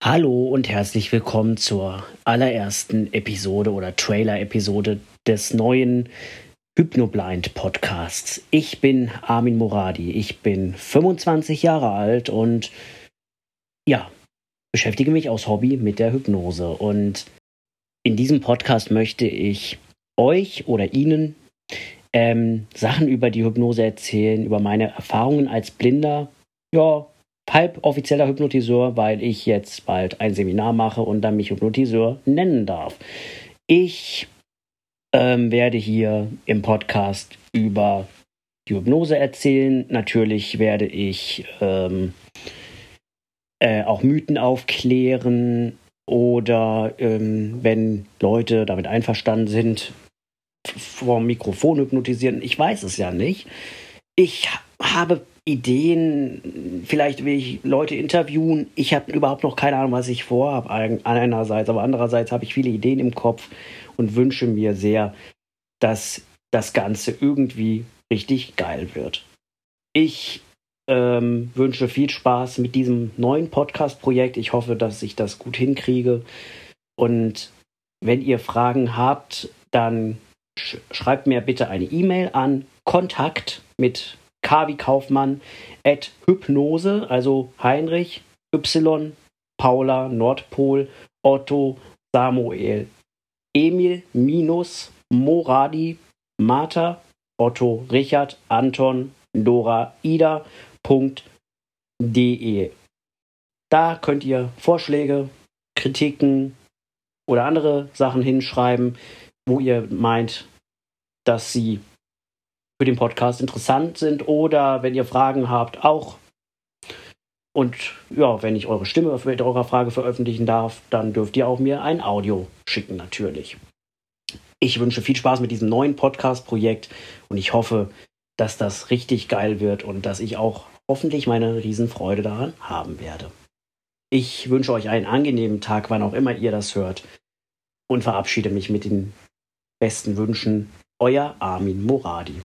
Hallo und herzlich willkommen zur allerersten Episode oder Trailer-Episode des neuen Hypnoblind Podcasts. Ich bin Armin Moradi, ich bin 25 Jahre alt und beschäftige mich aus Hobby mit der Hypnose. Und in diesem Podcast möchte ich euch oder Ihnen Sachen über die Hypnose erzählen, über meine Erfahrungen als blinder, halboffizieller Hypnotiseur, weil ich jetzt bald ein Seminar mache und dann mich Hypnotiseur nennen darf. Ich werde hier im Podcast über die Hypnose erzählen. Natürlich werde ich auch Mythen aufklären oder wenn Leute damit einverstanden sind, vor dem Mikrofon hypnotisieren. Ich weiß es ja nicht. Ich habe Ideen, vielleicht will ich Leute interviewen. Ich habe überhaupt noch keine Ahnung, was ich vorhabe einerseits, aber andererseits habe ich viele Ideen im Kopf und wünsche mir sehr, dass das Ganze irgendwie richtig geil wird. Ich wünsche viel Spaß mit diesem neuen Podcast-Projekt. Ich hoffe, dass ich das gut hinkriege. Und wenn ihr Fragen habt, dann schreibt mir bitte eine E-Mail an kontakt mit K wie Kaufmann @hypnose, also Heinrich, Y, Paula, Nordpol, Otto, Samuel, Emil, Moradi, Martha, Otto, Richard, Anton, Dora, Ida.de. Da könnt ihr Vorschläge, Kritiken oder andere Sachen hinschreiben, wo ihr meint, dass sie für den Podcast interessant sind, oder wenn ihr Fragen habt, auch. Und wenn ich eure Stimme mit eurer Frage veröffentlichen darf, dann dürft ihr auch mir ein Audio schicken, natürlich. Ich wünsche viel Spaß mit diesem neuen Podcast-Projekt und ich hoffe, dass das richtig geil wird und dass ich auch hoffentlich meine Riesenfreude daran haben werde. Ich wünsche euch einen angenehmen Tag, wann auch immer ihr das hört, und verabschiede mich mit den besten Wünschen. Euer Armin Moradi.